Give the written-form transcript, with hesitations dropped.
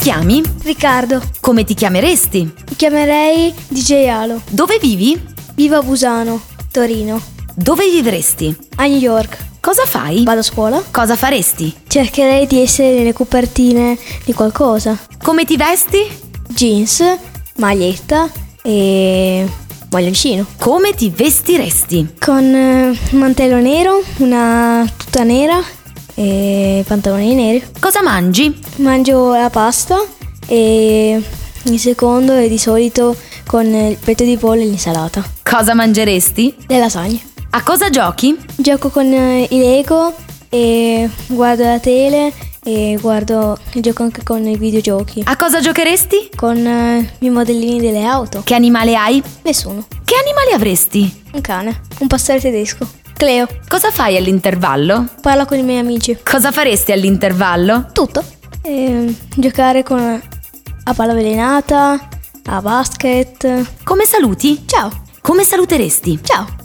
chiami? Riccardo. Come ti chiameresti? Mi chiamerei DJ Alo. Dove vivi? Vivo a Busano, Torino. Dove vivresti? A New York. Cosa fai? Vado a scuola. Cosa faresti? Cercherei di essere nelle copertine di qualcosa. Come ti vesti? Jeans, maglietta e maglioncino. Come ti vestiresti? Con un mantello nero, una tuta nera e pantaloni neri. Cosa mangi? Mangio la pasta e il secondo è di solito con il petto di pollo e l'insalata. Cosa mangeresti? Le lasagne. A cosa giochi? Gioco con i Lego e guardo la tele e gioco anche con i videogiochi. A cosa giocheresti? Con i modellini delle auto. Che animale hai? Nessuno. Che animali avresti? Un cane. Un pastore tedesco. Cleo. Cosa fai all'intervallo? Parlo con i miei amici. Cosa faresti all'intervallo? Tutto. Giocare a palla avvelenata, a basket. Come saluti? Ciao. Come saluteresti? Ciao.